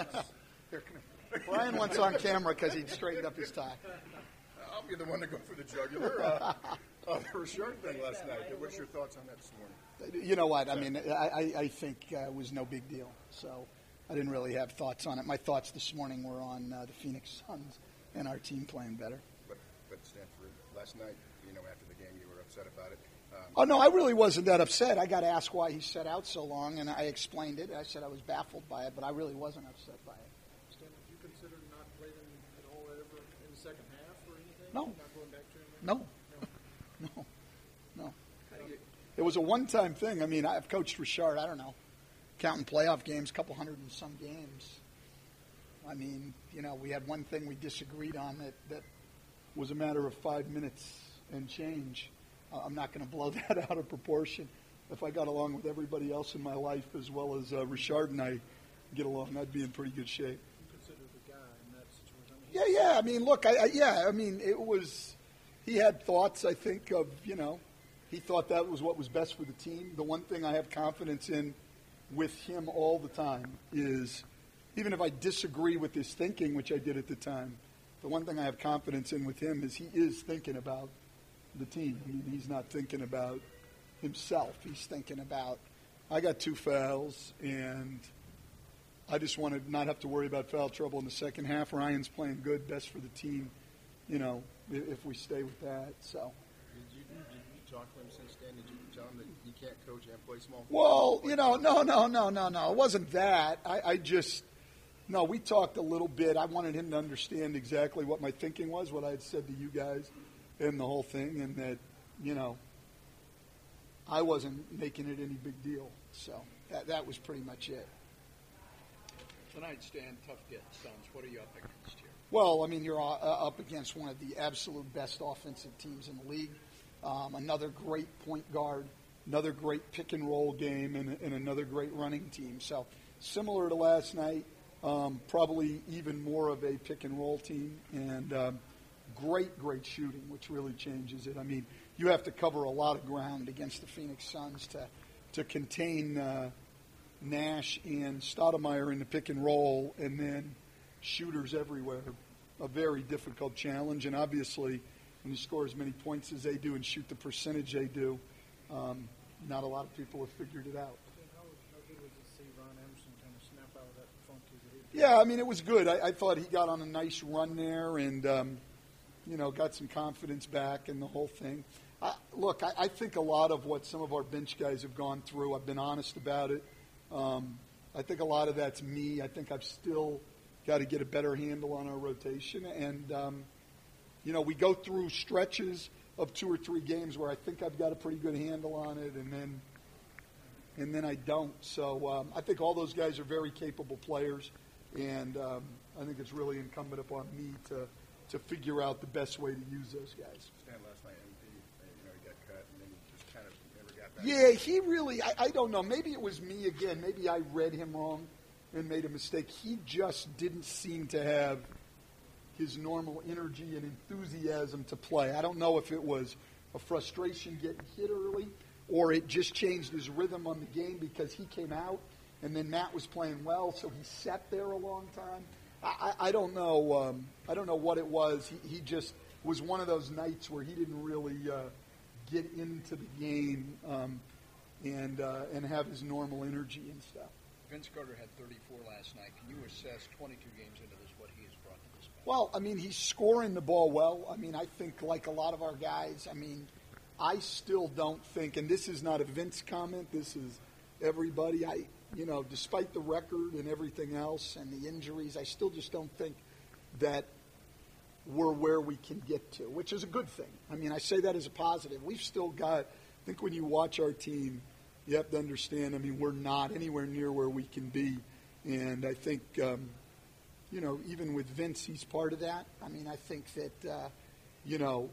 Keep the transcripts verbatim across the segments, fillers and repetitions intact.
Here, Brian wants on camera because he straightened up his tie. I'll be the one to go for the jugular. Uh, uh, the Richard thing last night. What's your thoughts on that this morning? You know what? I mean, I, I think uh, it was no big deal. So I didn't really have thoughts on it. My thoughts this morning were on uh, the Phoenix Suns and our team playing better. But, but Stanford, last night, you know, after the game, you were upset about it. Um, oh, no, I really wasn't that upset. I got asked why he sat out so long, and I explained it. I said I was baffled by it, but I really wasn't upset by it. Stan, would you consider not playing at all ever in the second half or anything? No. Not going back to him? No. No. No. It was a one-time thing. I mean, I've coached Richard, I don't know, counting playoff games, a couple hundred and some games. I mean, you know, we had one thing we disagreed on that, that was a matter of five minutes and change. Uh, I'm not going to blow that out of proportion. If I got along with everybody else in my life as well as uh, Richard and I get along, I'd be in pretty good shape. You consider the guy in that situation? I mean, Yeah, yeah. I mean, look, I, I, yeah, I mean, it was, he had thoughts, I think, of, you know, he thought that was what was best for the team. The one thing I have confidence in with him all the time is, even if I disagree with his thinking, which I did at the time, the one thing I have confidence in with him is he is thinking about the team. I mean, he's not thinking about himself. He's thinking about, I got two fouls, and I just want to not have to worry about foul trouble in the second half. Ryan's playing good, best for the team, you know, if, if we stay with that. So. Did you, did you talk to him since then? Did you tell him that he can't coach and play small? Well, you know, no, no, no, no, no. It wasn't that. I, I just, no, we talked a little bit. I wanted him to understand exactly what my thinking was, what I had said to you guys and the whole thing, and that, you know, I wasn't making it any big deal. So that that was pretty much it. Tonight, Stan, tough get, Suns. What are you up against here? Well, I mean, you're uh, up against one of the absolute best offensive teams in the league. Um, another great point guard, another great pick and roll game, and, and another great running team. So similar to last night, um, probably even more of a pick and roll team, and um, great, great shooting, which really changes it. I mean, you have to cover a lot of ground against the Phoenix Suns to to contain uh, Nash and Stoudemire in the pick and roll, and then shooters everywhere. A very difficult challenge, and obviously, when you score as many points as they do and shoot the percentage they do, um, not a lot of people have figured it out. How, how good was it to see Ron Emerson kind of snap out of that funk he did? Yeah, I mean, it was good. I, I thought he got on a nice run there and, um, you know, got some confidence back and the whole thing. I, look, I, I think a lot of what some of our bench guys have gone through, I've been honest about it. Um, I think a lot of that's me. I think I've still got to get a better handle on our rotation. And, um, you know, we go through stretches of two or three games where I think I've got a pretty good handle on it, and then and then I don't. So um, I think all those guys are very capable players, and um, I think it's really incumbent upon me to, to figure out the best way to use those guys. Stan, last night, M V, you know, he got cut, and then he just kind of never got back. Yeah, he really, I, I don't know. Maybe it was me again. Maybe I read him wrong and made a mistake. He just didn't seem to have his normal energy and enthusiasm to play. I don't know if it was a frustration getting hit early or it just changed his rhythm on the game because he came out and then Matt was playing well, so he sat there a long time. I, I, I don't know. Um, I don't know what it was. He, he just was one of those nights where he didn't really uh, get into the game um, and uh, and have his normal energy and stuff. Vince Carter had thirty-four last night. Can you assess twenty-two games into this what he has brought to this match? Well, I mean, he's scoring the ball well. I mean, I think like a lot of our guys, I mean, I still don't think, and this is not a Vince comment, this is everybody. I, you know, despite the record and everything else and the injuries, I still just don't think that we're where we can get to, which is a good thing. I mean, I say that as a positive. We've still got, I think when you watch our team, you have to understand, I mean, we're not anywhere near where we can be. And I think, um, you know, even with Vince, he's part of that. I mean, I think that, uh, you know,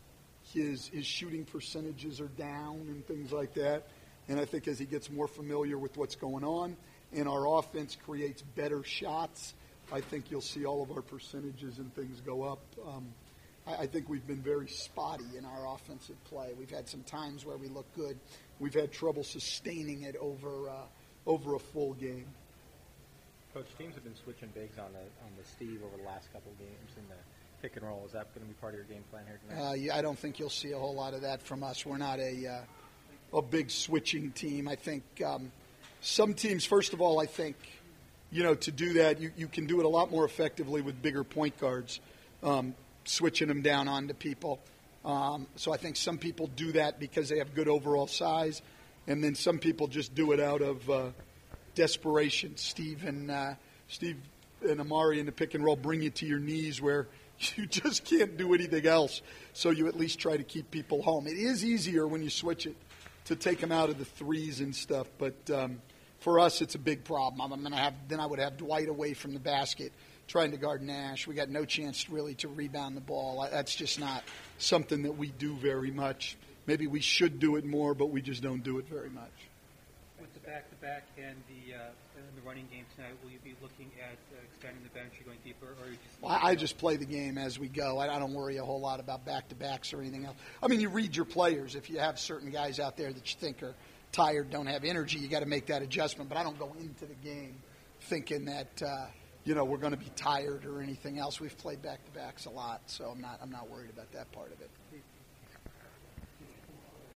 his his shooting percentages are down and things like that. And I think as he gets more familiar with what's going on and our offense creates better shots, I think you'll see all of our percentages and things go up. Um, I, I think we've been very spotty in our offensive play. We've had some times where we look good. We've had trouble sustaining it over uh, over a full game. Coach, teams have been switching bigs on the on the Steve over the last couple of games in the pick and roll. Is that going to be part of your game plan here tonight? Uh, yeah, I don't think you'll see a whole lot of that from us. We're not a uh, a big switching team. I think um, some teams, first of all, I think, you know, to do that, you, you can do it a lot more effectively with bigger point guards, um, switching them down onto people. Um, so I think some people do that because they have good overall size, and then some people just do it out of uh, desperation. Steve and uh, Steve and Amari in the pick and roll bring you to your knees where you just can't do anything else. So you at least try to keep people home. It is easier when you switch it to take them out of the threes and stuff, but um, for us it's a big problem. I'm, I'm going to have then I would have Dwight away from the basket trying to guard Nash. We got no chance really to rebound the ball. That's just not something that we do very much. Maybe we should do it more, but we just don't do it very much. With the back-to-back and the uh, and the running game tonight, will you be looking at uh, expanding the bench or going deeper, or are you just? Well, I, I just play the game as we go. I, I don't worry a whole lot about back-to-backs or anything else. I mean, you read your players. If you have certain guys out there that you think are tired, don't have energy, you got to make that adjustment. But I don't go into the game thinking that uh, you know we're going to be tired or anything else. We've played back-to-backs a lot, so I'm not I'm not worried about that part of it.